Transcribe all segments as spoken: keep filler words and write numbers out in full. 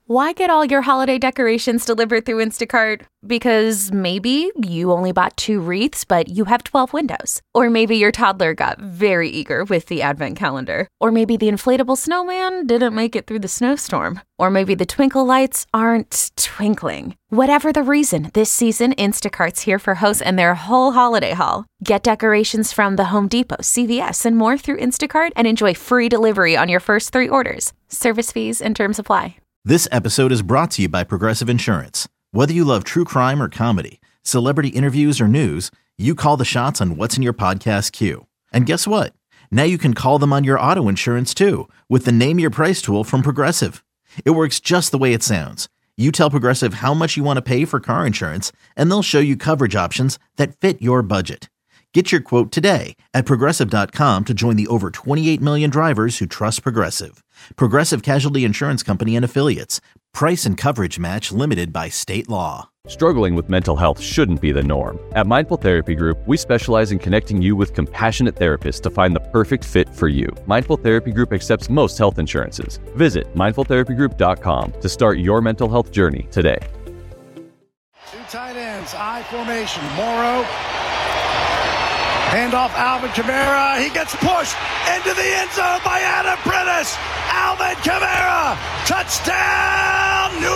Why get all your holiday decorations delivered through Instacart? Because maybe you only bought two wreaths, but you have twelve windows. Or maybe your toddler got very eager with the advent calendar. Or maybe the inflatable snowman didn't make it through the snowstorm. Or maybe the twinkle lights aren't twinkling. Whatever the reason, this season, Instacart's here for hosts and their whole holiday haul. Get decorations from the Home Depot, C V S, and more through Instacart and enjoy free delivery on your first three orders. Service fees and terms apply. This episode is brought to you by Progressive Insurance. Whether you love true crime or comedy, celebrity interviews or news, you call the shots on what's in your podcast queue. And guess what? Now you can call them on your auto insurance too with the Name Your Price tool from Progressive. It works just the way it sounds. You tell Progressive how much you want to pay for car insurance, and they'll show you coverage options that fit your budget. Get your quote today at Progressive dot com to join the over twenty-eight million drivers who trust Progressive. Progressive Casualty Insurance Company and Affiliates. Price and coverage match limited by state law. Struggling with mental health shouldn't be the norm. At Mindful Therapy Group, we specialize in connecting you with compassionate therapists to find the perfect fit for you. Mindful Therapy Group accepts most health insurances. Visit mindful therapy group dot com to start your mental health journey today. Two tight ends, I formation. Morrow. Handoff, Alvin Kamara. He gets pushed into the end zone by Adam Prentice. Alvin Kamara. Touchdown, New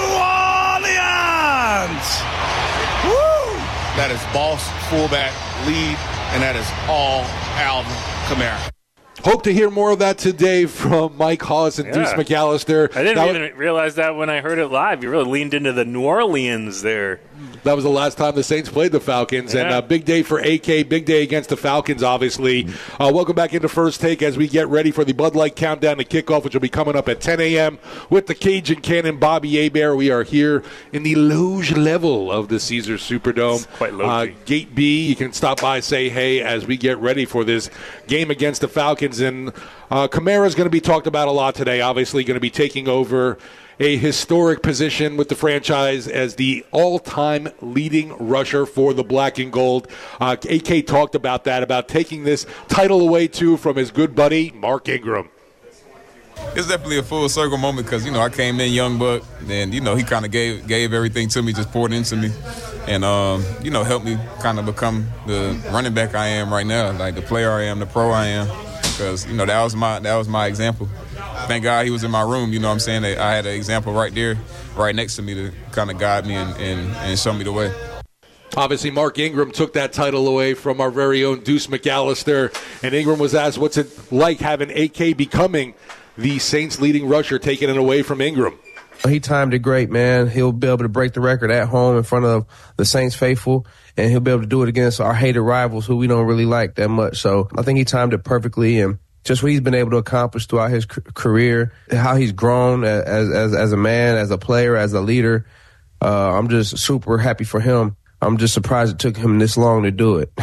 Orleans. Woo! That is boss, fullback, lead, and that is all Alvin Kamara. Hope to hear more of that today from Mike Haas and yeah. Deuce McAllister. I didn't that even was, realize that when I heard it live. You really leaned into the New Orleans there. That was the last time the Saints played the Falcons. Yeah. And a big day for A K, big day against the Falcons, obviously. Uh, welcome back into First Take as we get ready for the Bud Light Countdown to kickoff, which will be coming up at ten a.m. with the Cajun Cannon, Bobby Hebert. We are here in the loge level of the Caesars Superdome. It's quite low. Uh, Gate B, you can stop by, say hey, as we get ready for this game against the Falcons. And uh, Kamara is going to be talked about a lot today, obviously going to be taking over a historic position with the franchise as the all-time leading rusher for the black and gold. Uh, A K talked about that, about taking this title away, too, from his good buddy, Mark Ingram. It's definitely a full circle moment because, you know, I came in young buck, and, you know, he kind of gave gave everything to me, just poured into me, and, um, you know, helped me kind of become the running back I am right now, like the player I am, the pro I am, because, you know, that was my that was my example. Thank God he was in my room, you know what I'm saying? I had an example right there, right next to me to kind of guide me and, and, and show me the way. Obviously, Mark Ingram took that title away from our very own Deuce McAllister, and Ingram was asked, what's it like having A K becoming the Saints' leading rusher, taking it away from Ingram? He timed it great, man. He'll be able to break the record at home in front of the Saints faithful, and he'll be able to do it against our hated rivals who we don't really like that much. So I think he timed it perfectly, and just what he's been able to accomplish throughout his career, how he's grown as as as a man, as a player, as a leader. Uh, I'm just super happy for him. I'm just surprised it took him this long to do it.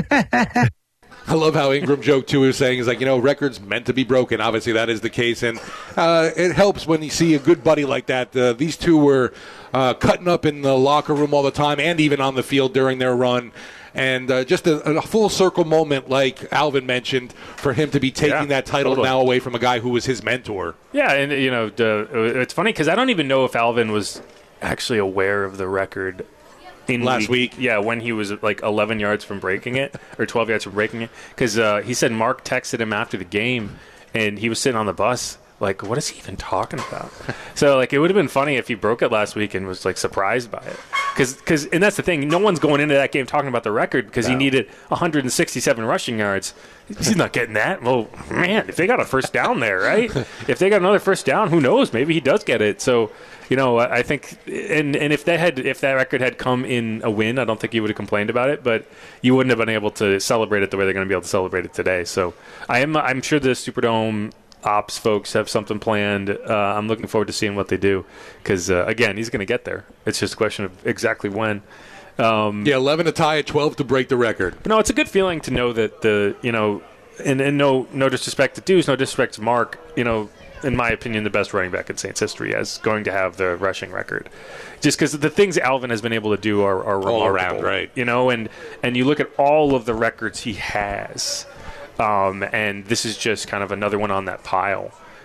I love how Ingram joked, too. He was saying, he's like, you know, records meant to be broken. Obviously, that is the case. And uh, it helps when you see a good buddy like that. Uh, these two were uh, cutting up in the locker room all the time and even on the field during their run. And uh, just a, a full circle moment, like Alvin mentioned, for him to be taking yeah, that title totally. now away from a guy who was his mentor. Yeah, and, you know, the, it's funny because I don't even know if Alvin was actually aware of the record in last week. week. Yeah, when he was like eleven yards from breaking it, or twelve yards from breaking it. Because uh, he said Mark texted him after the game, and he was sitting on the bus. Like, what is he even talking about? So, like, it would have been funny if he broke it last week and was, like, surprised by it. Cause, cause, and that's the thing. No one's going into that game talking about the record because no. he needed one hundred sixty-seven rushing yards. He's not getting that. Well, man, if they got a first down there, right? If they got another first down, who knows? Maybe he does get it. So, you know, I think – and and if that had if that record had come in a win, I don't think he would have complained about it. But you wouldn't have been able to celebrate it the way they're going to be able to celebrate it today. So I am I'm sure the Superdome – ops folks have something planned. Uh, I'm looking forward to seeing what they do because, uh, again, he's going to get there. It's just a question of exactly when. Um, yeah, eleven to tie at twelve to break the record. But no, it's a good feeling to know that the, you know, and, and no no disrespect to Deuce, no disrespect to Mark, you know, in my opinion, the best running back in Saints history as going to have the rushing record. Just because the things Alvin has been able to do are, are remarkable. All around, right. You know, and, and you look at all of the records he has. Um, and this is just kind of another one on that pile.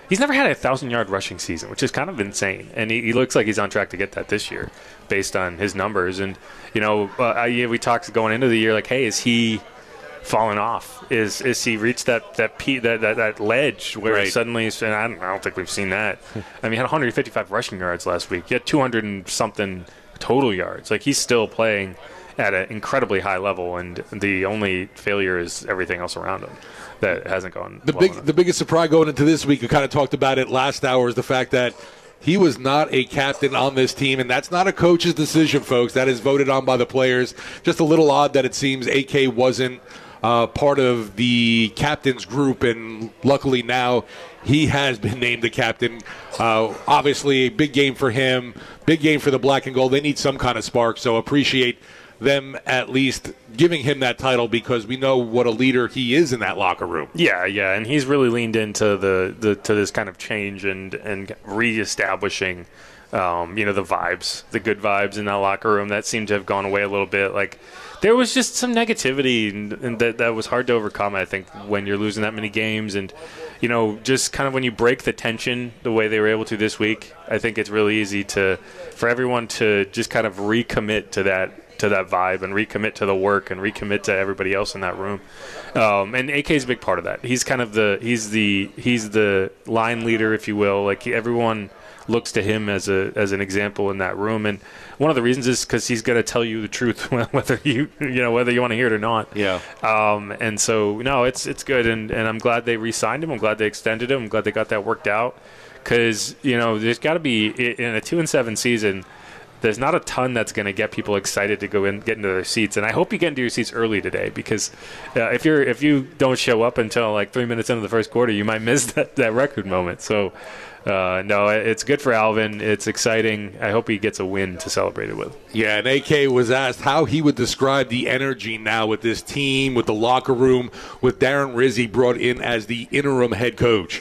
he's never had a thousand-yard rushing season, which is kind of insane. And he, he looks like he's on track to get that this year based on his numbers. And, you know, uh, I, we talked going into the year, like, hey, is he falling off? Is is he reached that that pe- that, that that ledge where right. suddenly, and I don't, I don't think we've seen that. I mean, he had one hundred fifty-five rushing yards last week. He had two hundred and something total yards. Like, he's still playing at an incredibly high level, and the only failure is everything else around him that hasn't gone the well big enough. The biggest surprise going into this week, we kind of talked about it last hour, is the fact that he was not a captain on this team, and that's not a coach's decision, folks. That is voted on by the players. Just a little odd that it seems A K wasn't uh, part of the captain's group, and luckily now he has been named the captain. Uh, obviously, a big game for him, big game for the black and gold. They need some kind of spark, so appreciate them at least giving him that title, because we know what a leader he is in that locker room. Yeah, yeah, and he's really leaned into the, the to this kind of change and and reestablishing, um, you know, the vibes, the good vibes in that locker room that seemed to have gone away a little bit. Like, there was just some negativity and, and that that was hard to overcome, I think, when you're losing that many games. And, you know, just kind of when you break the tension the way they were able to this week, I think it's really easy to for everyone to just kind of recommit to that to that vibe and recommit to the work and recommit to everybody else in that room. Um, and A K is a big part of that. He's kind of the he's the he's the line leader, if you will. Like, everyone looks to him as a as an example in that room. And one of the reasons is because he's going to tell you the truth, whether you you know whether you want to hear it or not. Yeah. Um, and so no, it's it's good, and, and I'm glad they re-signed him. I'm glad they extended him. I'm glad they got that worked out, because you know there's got to be in a two and seven season, there's not a ton that's going to get people excited to go in, get into their seats. And I hope you get into your seats early today, because uh, if you're if you don't show up until like three minutes into the first quarter, you might miss that, that record moment. So, uh, no, it's good for Alvin. It's exciting. I hope he gets a win to celebrate it with. Yeah, and A K was asked how he would describe the energy now with this team, with the locker room, with Darren Rizzi brought in as the interim head coach.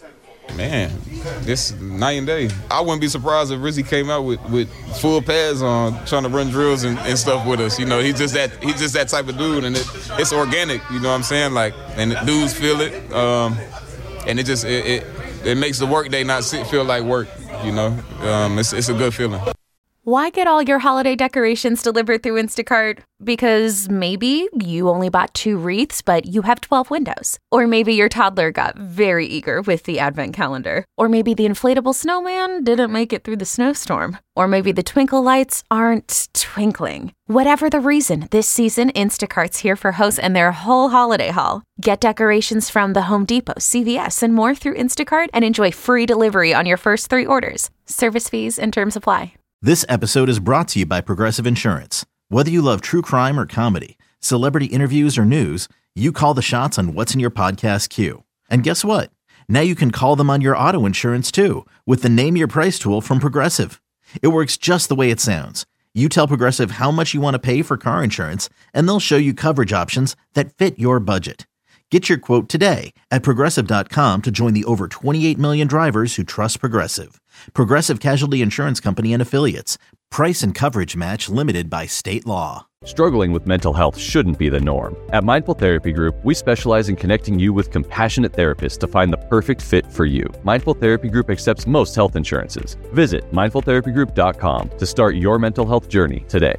Man, this night and day. I wouldn't be surprised if Rizzi came out with, with full pads on, trying to run drills and, and stuff with us. You know, he's just that he's just that type of dude, and it, it's organic. You know what I'm saying? Like, and the dudes feel it, um, and it just it, it it makes the work day not sit, feel like work. You know, um, it's it's a good feeling. Why get all your holiday decorations delivered through Instacart? Because maybe you only bought two wreaths, but you have twelve windows. Or maybe your toddler got very eager with the advent calendar. Or maybe the inflatable snowman didn't make it through the snowstorm. Or maybe the twinkle lights aren't twinkling. Whatever the reason, this season, Instacart's here for hosts and their whole holiday haul. Get decorations from the Home Depot, C V S, and more through Instacart, and enjoy free delivery on your first three orders. Service fees and terms apply. This episode is brought to you by Progressive Insurance. Whether you love true crime or comedy, celebrity interviews or news, you call the shots on what's in your podcast queue. And guess what? Now you can call them on your auto insurance too, with the Name Your Price tool from Progressive. It works just the way it sounds. You tell Progressive how much you want to pay for car insurance, and they'll show you coverage options that fit your budget. Get your quote today at Progressive dot com to join the over twenty-eight million drivers who trust Progressive. Progressive Casualty Insurance Company and Affiliates. Price and coverage match limited by state law. Struggling with mental health shouldn't be the norm. At Mindful Therapy Group, we specialize in connecting you with compassionate therapists to find the perfect fit for you. Mindful Therapy Group accepts most health insurances. Visit mindful therapy group dot com to start your mental health journey today.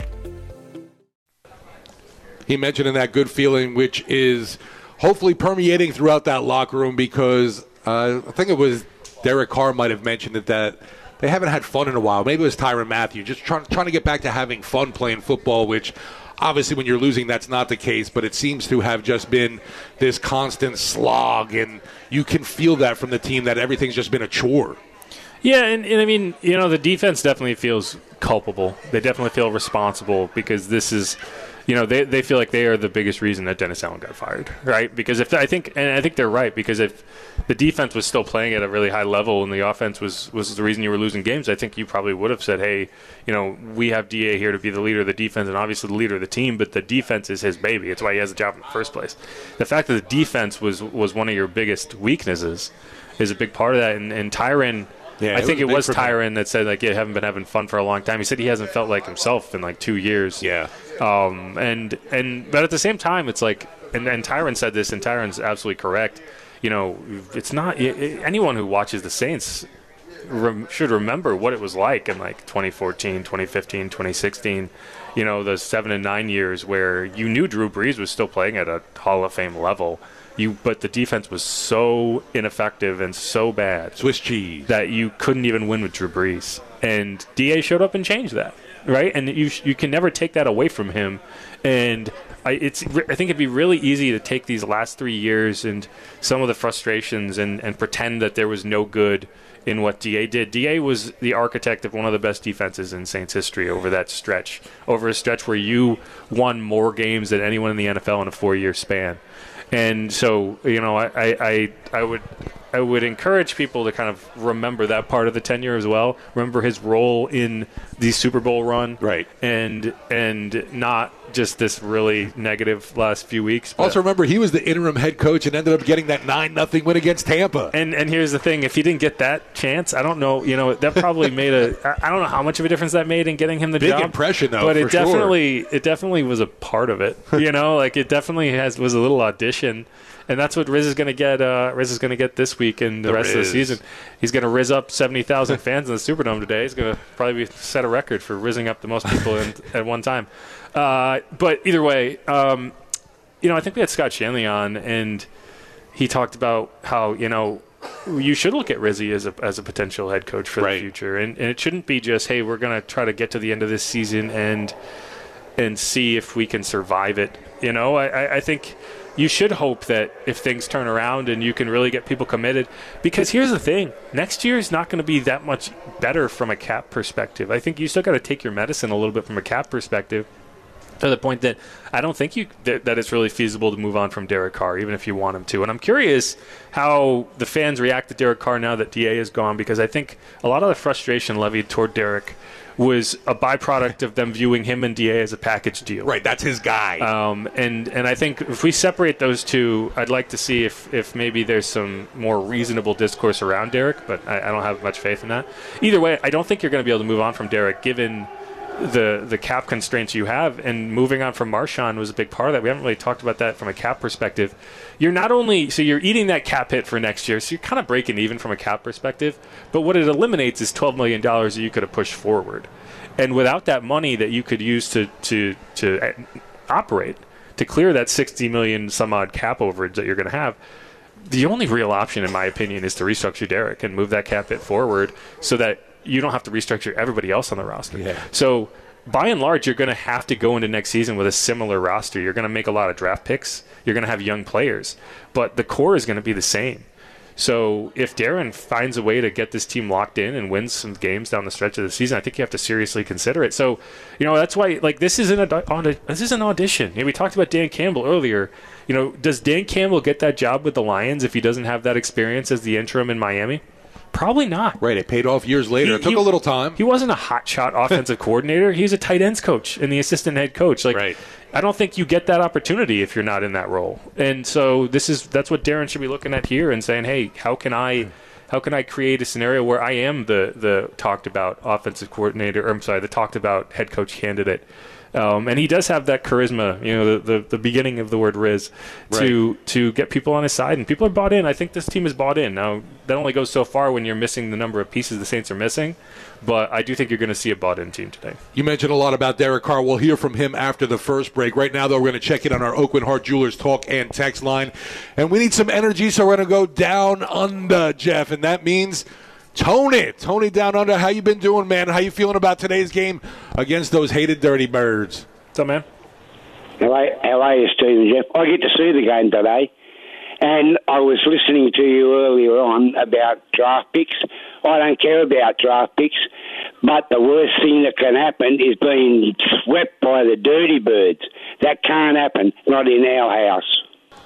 He mentioned in that good feeling, which is hopefully permeating throughout that locker room, because uh, I think it was Derek Carr might have mentioned it, that they haven't had fun in a while. Maybe it was Tyrann Mathieu, just trying, trying to get back to having fun playing football, which obviously when you're losing that's not the case, but it seems to have just been this constant slog, and you can feel that from the team, that everything's just been a chore. Yeah, and, and I mean, you know, the defense definitely feels culpable. They definitely feel responsible, because this is, you know, they they feel like they are the biggest reason that Dennis Allen got fired, right? Because if I think, and I think they're right, because if the defense was still playing at a really high level and the offense was, was the reason you were losing games, I think you probably would have said, hey, you know, we have D A here to be the leader of the defense and obviously the leader of the team, but the defense is his baby. It's why he has a job in the first place. The fact that the defense was, was one of your biggest weaknesses is a big part of that, and, and Tyrann, Yeah, I think it was, it was Tyrann that said, like, yeah, haven't been having fun for a long time. He said he hasn't felt like himself in, like, two years. Yeah. Um, and, and but at the same time, it's like, and, and Tyrann said this, and Tyrann's absolutely correct, you know, it's not anyone who watches the Saints rem, should remember what it was like in like twenty fourteen, twenty fifteen, twenty sixteen. You know, the seven and nine years where you knew Drew Brees was still playing at a Hall of Fame level. You, but the defense was so ineffective and so bad, Swiss cheese, that you couldn't even win with Drew Brees. And D A showed up and changed that, right? And you you can never take that away from him. And I, it's I think it'd be really easy to take these last three years and some of the frustrations and, and pretend that there was no good in what D A did. D A was the architect of one of the best defenses in Saints history over that stretch, over a stretch where you won more games than anyone in the N F L in a four-year span. And so, you know, I, I, I would I would encourage people to kind of remember that part of the tenure as well. Remember his role in the Super Bowl run, right? And and not just this really negative last few weeks. But also, remember he was the interim head coach and ended up getting that nine nothing win against Tampa. And and here's the thing: if he didn't get that chance, I don't know. You know, that probably made a. I don't know how much of a difference that made in getting him the Big job. Big impression, though. But it for definitely sure. it definitely was a part of it. You know, like it definitely has was a little audition. And that's what Riz is going to get. Uh, Riz is going to get this week and the, the rest Riz. of the season. He's going to Riz up seventy thousand fans in the Superdome today. He's going to probably set a record for rizzing up the most people in, at one time. Uh, but either way, um, you know, I think we had Scott Shanley on, and he talked about how you know you should look at Rizzy as a as a potential head coach for right. the future, and, and it shouldn't be just hey, we're going to try to get to the end of this season and and see if we can survive it. You know, I, I think. You should hope that if things turn around and you can really get people committed, because here's the thing, next year is not going to be that much better from a cap perspective. I think you still got to take your medicine a little bit from a cap perspective to the point that I don't think you that, that it's really feasible to move on from Derek Carr, even if you want him to. And I'm curious how the fans react to Derek Carr now that D A is gone, because I think a lot of the frustration levied toward Derek was a byproduct of them viewing him and D A as a package deal. Right, that's his guy. Um, and, and I think if we separate those two, I'd like to see if, if maybe there's some more reasonable discourse around Derek, but I, I don't have much faith in that. Either way, I don't think you're going to be able to move on from Derek given the the cap constraints you have, and moving on from Marshawn was a big part of that. We haven't really talked about that from a cap perspective. You're not only, so you're eating that cap hit for next year, so you're kind of breaking even from a cap perspective, but what it eliminates is twelve million dollars that you could have pushed forward. And without that money that you could use to, to, to operate, to clear that sixty million dollars some odd cap overage that you're going to have, the only real option, in my opinion, is to restructure Derek and move that cap hit forward so that you don't have to restructure everybody else on the roster. Yeah. So by and large, you're going to have to go into next season with a similar roster. You're going to make a lot of draft picks. You're going to have young players. But the core is going to be the same. So if Darren finds a way to get this team locked in and wins some games down the stretch of the season, I think you have to seriously consider it. So, you know, that's why, like, this is an, aud- this is an audition. You know, we talked about Dan Campbell earlier. You know, does Dan Campbell get that job with the Lions if he doesn't have that experience as the interim in Miami? Probably not. Right, it paid off years later. He, it took he, a little time. He wasn't a hotshot offensive coordinator. He's a tight ends coach and the assistant head coach. Like, right. I don't think you get that opportunity if you're not in that role. And so this is that's what Darren should be looking at here and saying, hey, how can I how can I create a scenario where I am the the talked about offensive coordinator, or I'm sorry, the talked about head coach candidate. Um, and he does have that charisma, you know, the, the, the beginning of the word Riz, to right. to get people on his side. And people are bought in. I think this team is bought in. Now, that only goes so far when you're missing the number of pieces the Saints are missing. But I do think you're going to see a bought-in team today. You mentioned a lot about Derek Carr. We'll hear from him after the first break. Right now, though, we're going to check in on our Oakland Heart Jewelers talk and text line. And we need some energy, so we're going to go down under, Jeff. And that means Tony. Tony down under. How you been doing, man? How you feeling about today's game against those hated Dirty Birds? What's up, man? How are, how are you, Steve and Jeff? I get to see the game today. And I was listening to you earlier on about draft picks. I don't care about draft picks, but the worst thing that can happen is being swept by the Dirty Birds. That can't happen, not in our house.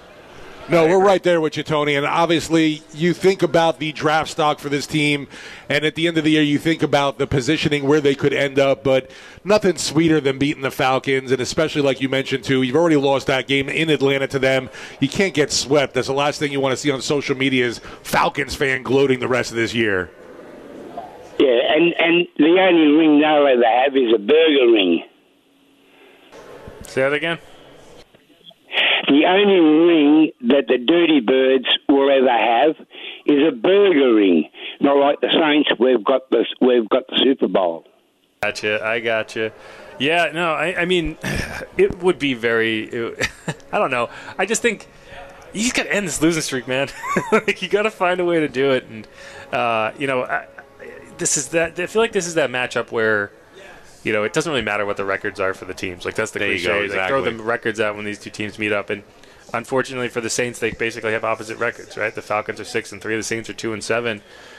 No, we're right there with you, Tony. And obviously, you think about the draft stock for this team, and at the end of the year, you think about the positioning where they could end up. But nothing sweeter than beating the Falcons, and especially like you mentioned too, you've already lost that game in Atlanta to them. You can't get swept. That's the last thing you want to see on social media is Falcons fan gloating the rest of this year. Yeah, and, and the only ring they'll ever have is a burger ring. Say that again. The only ring that the Dirty Birds will ever have is a burger ring. Not like the Saints, we've got the, we've got the Super Bowl. Gotcha, I gotcha. Yeah, no, I, I mean, it would be very, it, I don't know. I just think you got to end this losing streak, man. Like, you got to find a way to do it. And, uh, you know, I, this is that, I feel like this is that matchup where, you know, it doesn't really matter what the records are for the teams. Like, that's the there cliche. You go, exactly. They throw the records out when these two teams meet up. And unfortunately for the Saints, they basically have opposite records, right? The Falcons are six and three. The Saints are two and seven.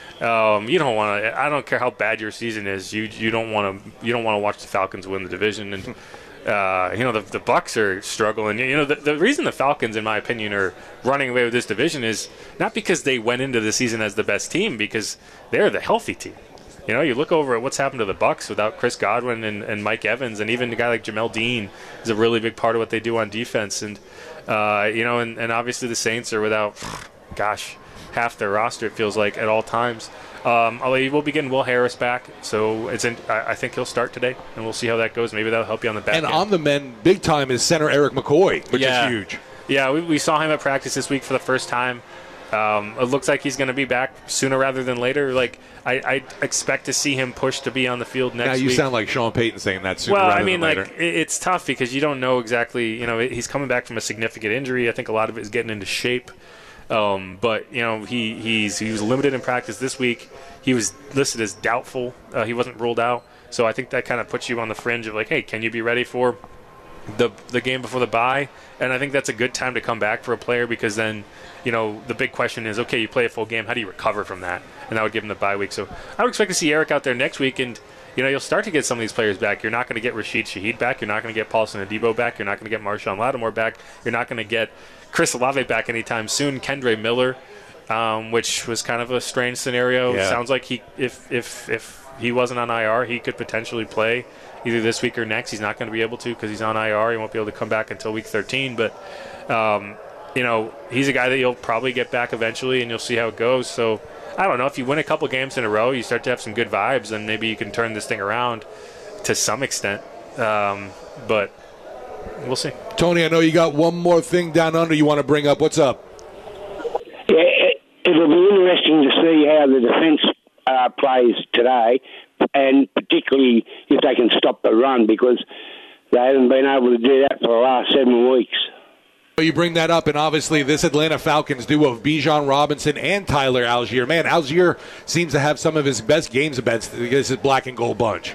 Um, you don't want to. I don't care how bad your season is. You you don't want to. You don't want to watch the Falcons win the division. And uh, you know the the Bucs are struggling. You know the the reason the Falcons, in my opinion, are running away with this division is not because they went into the season as the best team, because they're the healthy team. You know, you look over at what's happened to the Bucs without Chris Godwin and, and Mike Evans, and even a guy like Jamel Dean is a really big part of what they do on defense. And uh, you know, and, and obviously the Saints are without, gosh, half their roster, it feels like, at all times. Um, although you will be getting Will Harris back, so it's in, I, I think he'll start today, and we'll see how that goes. Maybe that'll help you on the back And end. on the men, big time is center Eric McCoy, which yeah. is huge. Yeah, we, we saw him at practice this week for the first time. Um, it looks like he's going to be back sooner rather than later. Like I, I expect to see him push to be on the field next week. Now you week. sound like Sean Payton saying that sooner well, rather I mean, than later. like it, it's tough because you don't know exactly. You know, he's coming back from a significant injury. I think a lot of it is getting into shape. Um, but you know, he he's he was limited in practice this week. He was listed as doubtful. Uh, he wasn't ruled out. So I think that kind of puts you on the fringe of like, hey, can you be ready for the the game before the bye? And I think that's a good time to come back for a player, because then, you know, the big question is, okay, you play a full game, how do you recover from that? And that would give him the bye week. So I would expect to see Eric out there next week, and you know, you'll start to get some of these players back. You're not going to get Rashid Shaheed back. You're not going to get Paulson Adebo back. You're not going to get Marshawn Lattimore back. You're not going to get Chris Olave back anytime soon. Kendre Miller, um, which was kind of a strange scenario. Yeah. Sounds like he, if if if he wasn't on I R, he could potentially play either this week or next. He's not going to be able to because he's on I R. He won't be able to come back until week thirteen. But, um, you know, he's a guy that you'll probably get back eventually, and you'll see how it goes. So, I don't know. If you win a couple games in a row, you start to have some good vibes, and maybe you can turn this thing around to some extent. Um, but we'll see. Tony, I know you got one more thing down under you want to bring up. What's up? Yeah, it'll be interesting to see how the defence uh, plays today, and particularly if they can stop the run, because they haven't been able to do that for the last seven weeks. You bring that up, and obviously this Atlanta Falcons duo of Bijan Robinson and Tyler Algier. Man, Algier seems to have some of his best games against this black and gold bunch.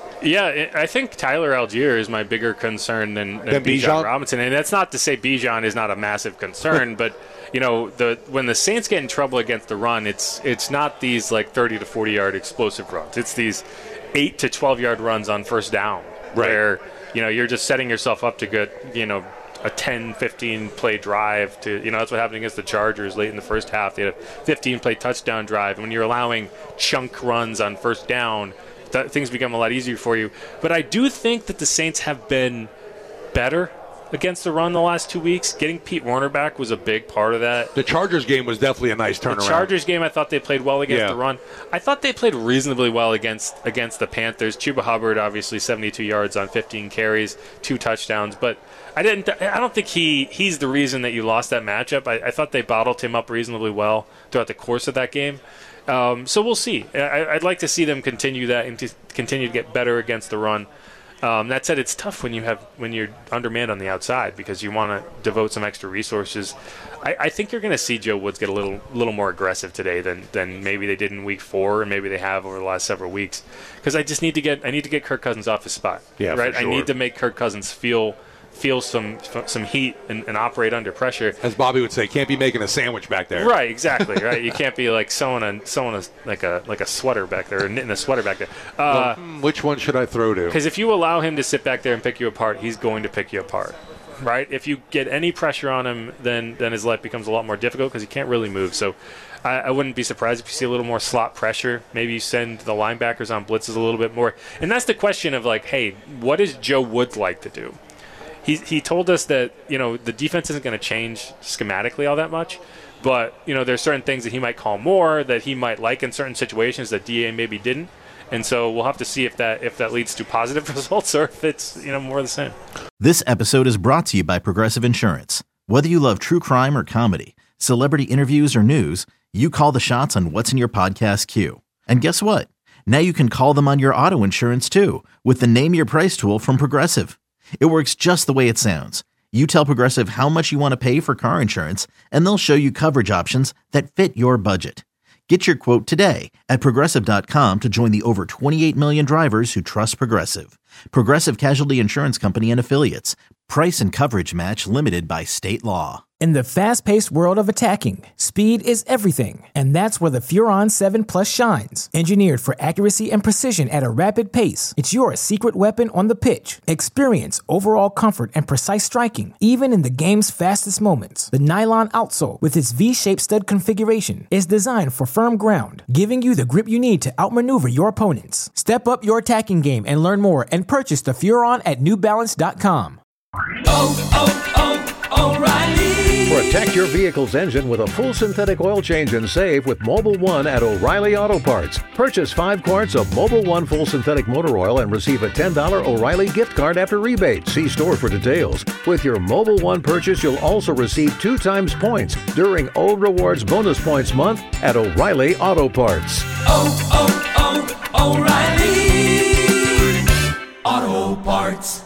Yeah, I think Tyler Algier is my bigger concern than, than, than Bijan, Bijan Robinson. And that's not to say Bijan is not a massive concern, but you know, the when the Saints get in trouble against the run, it's it's not these like thirty to forty yard explosive runs. It's these eight to twelve yard runs on first down, right, where you know you're just setting yourself up to get you know a ten, fifteen play drive to, you know, that's what happened against the Chargers late in the first half. They had a fifteen play touchdown drive. And when you're allowing chunk runs on first down, th- things become a lot easier for you. But I do think that the Saints have been better against the run the last two weeks. Getting Pete Werner back was a big part of that. The Chargers game was definitely a nice turnaround. The Chargers game, I thought they played well against yeah. the run. I thought they played reasonably well against against the Panthers. Chuba Hubbard, obviously seventy-two yards on fifteen carries, two touchdowns. But I didn't. I don't think he he's the reason that you lost that matchup. I, I thought they bottled him up reasonably well throughout the course of that game. Um, so we'll see. I, I'd like to see them continue that and to continue to get better against the run. Um, that said, it's tough when you have when you're undermanned on the outside because you want to devote some extra resources. I, I think you're going to see Joe Woods get a little little more aggressive today than, than maybe they did in week four, and maybe they have over the last several weeks. Because I just need to get I need to get Kirk Cousins off his spot. Yeah, right. for sure. I need to make Kirk Cousins feel feel some some heat and, and operate under pressure. As Bobby would say, can't be making a sandwich back there. Right, exactly. Right, you can't be like sewing a sewing a like a like a sweater back there, or knitting a sweater back there. Uh, well, which one should I throw to? Because if you allow him to sit back there and pick you apart, he's going to pick you apart. Right. If you get any pressure on him, then then his life becomes a lot more difficult because he can't really move. So I, I wouldn't be surprised if you see a little more slot pressure. Maybe you send the linebackers on blitzes a little bit more. And that's the question of like, hey, what does Joe Woods like to do? He he told us that, you know, the defense isn't going to change schematically all that much, but, you know, there's certain things that he might call more, that he might like in certain situations that D A maybe didn't. And so we'll have to see if that if that leads to positive results or if it's, you know, more of the same. This episode is brought to you by Progressive Insurance. Whether you love true crime or comedy, celebrity interviews or news, you call the shots on what's in your podcast queue. And guess what? Now you can call them on your auto insurance too with the Name Your Price tool from Progressive. It works just the way it sounds. You tell Progressive how much you want to pay for car insurance, and they'll show you coverage options that fit your budget. Get your quote today at Progressive dot com to join the over twenty-eight million drivers who trust Progressive. Progressive Casualty Insurance Company and Affiliates. Price and coverage match limited by state law. In the fast-paced world of attacking, speed is everything, and that's where the Furon seven Plus shines. Engineered for accuracy and precision at a rapid pace, it's your secret weapon on the pitch. Experience overall comfort and precise striking, even in the game's fastest moments. The nylon outsole, with its V-shaped stud configuration, is designed for firm ground, giving you the grip you need to outmaneuver your opponents. Step up your attacking game and learn more and purchase the Furon at New Balance dot com. Oh, oh, oh, O'Reilly! Protect your vehicle's engine with a full synthetic oil change and save with Mobil one at O'Reilly Auto Parts. Purchase five quarts of Mobil one full synthetic motor oil and receive a ten dollars O'Reilly gift card after rebate. See store for details. With your Mobil one purchase, you'll also receive two times points during O Rewards Bonus Points Month at O'Reilly Auto Parts. Oh, oh, oh, O'Reilly Auto Parts.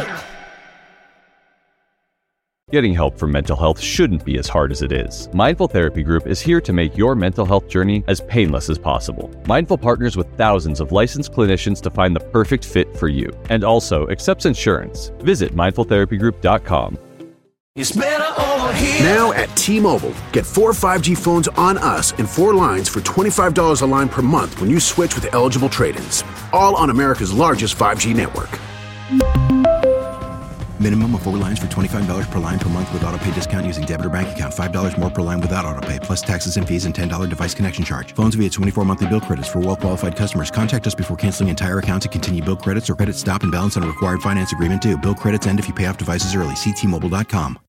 Getting help for mental health shouldn't be as hard as it is. Mindful Therapy Group is here to make your mental health journey as painless as possible. Mindful partners with thousands of licensed clinicians to find the perfect fit for you, and also accepts insurance. Visit mindful therapy group dot com. It's better over here. Now at T-Mobile, get four five G phones on us and four lines for twenty-five dollars a line per month when you switch with eligible trade-ins. All on America's largest five G network. Minimum of four lines for twenty-five dollars per line per month with autopay discount using debit or bank account. five dollars more per line without autopay, plus taxes and fees and ten dollars device connection charge. Phones via twenty-four monthly bill credits for well-qualified customers. Contact us before canceling entire account to continue bill credits or credit stop and balance on a required finance agreement due. Bill credits end if you pay off devices early. See T Mobile dot com.